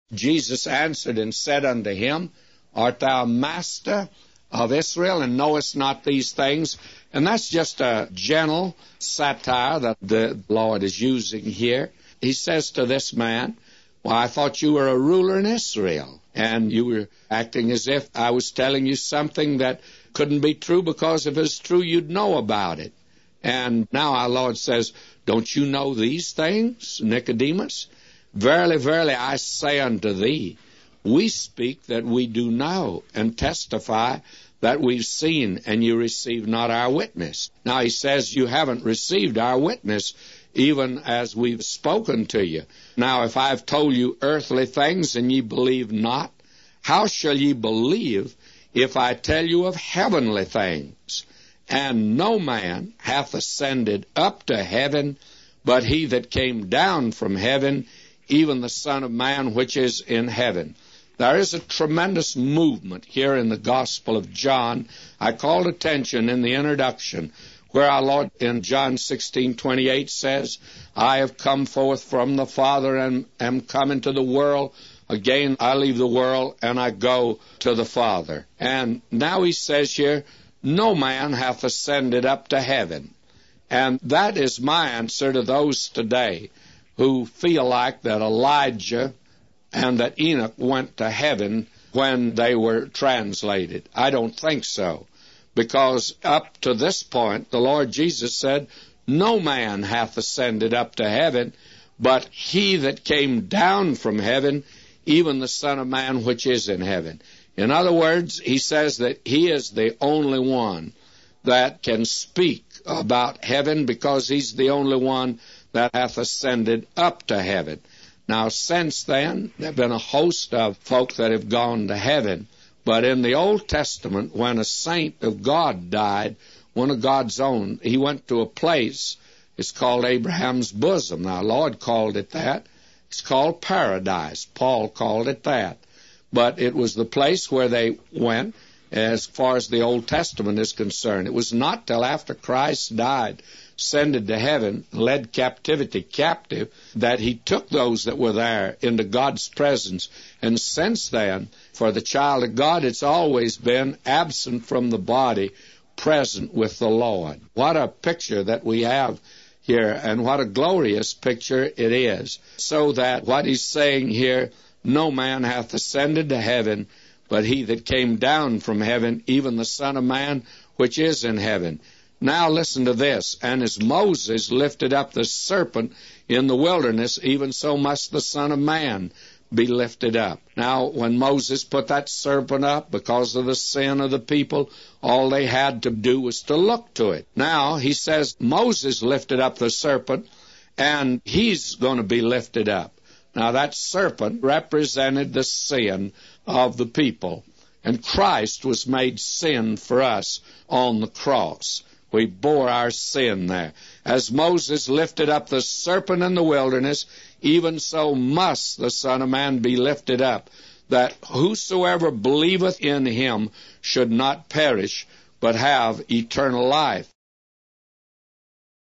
Jesus answered and said unto him, Art thou master of Israel, and knowest not these things? And that's just a gentle satire that the Lord is using here. He says to this man, Well, I thought you were a ruler in Israel, and you were acting as if I was telling you something that couldn't be true, because if it's true, you'd know about it. And now our Lord says, Don't you know these things, Nicodemus? Verily, verily, I say unto thee, we speak that we do know, and testify that we've seen, and you receive not our witness. Now he says, you haven't received our witness, even as we've spoken to you. Now if I've told you earthly things, and ye believe not, how shall ye believe if I tell you of heavenly things? And no man hath ascended up to heaven, but he that came down from heaven, even the Son of Man which is in heaven. There is a tremendous movement here in the Gospel of John. I called attention in the introduction where our Lord in John 16:28 says, I have come forth from the Father and am come into the world. Again, I leave the world and I go to the Father. And now he says here, no man hath ascended up to heaven. And that is my answer to those today who feel like that Elijah and that Enoch went to heaven when they were translated. I don't think so, because up to this point, the Lord Jesus said, no man hath ascended up to heaven, but he that came down from heaven, even the Son of Man which is in heaven. In other words, he says that he is the only one that can speak about heaven, because he's the only one that hath ascended up to heaven. Now, since then, there have been a host of folk that have gone to heaven. But in the Old Testament, when a saint of God died, one of God's own, he went to a place, it's called Abraham's bosom. Now, Lord called it that. It's called paradise. Paul called it that. But it was the place where they went as far as the Old Testament is concerned. It was not till after Christ died, ascended to heaven, led captivity captive, that he took those that were there into God's presence. And since then, for the child of God, it's always been absent from the body, present with the Lord. What a picture that we have here, and what a glorious picture it is. So that what he's saying here, no man hath ascended to heaven, but he that came down from heaven, even the Son of Man which is in heaven. Now listen to this. And as Moses lifted up the serpent in the wilderness, even so must the Son of Man be lifted up. Now, when Moses put that serpent up because of the sin of the people, all they had to do was to look to it. Now, he says Moses lifted up the serpent, and he's going to be lifted up. Now, that serpent represented the sin of the people, and Christ was made sin for us on the cross. We bore our sin there. As Moses lifted up the serpent in the wilderness, even so must the Son of Man be lifted up, that whosoever believeth in him should not perish, but have eternal life.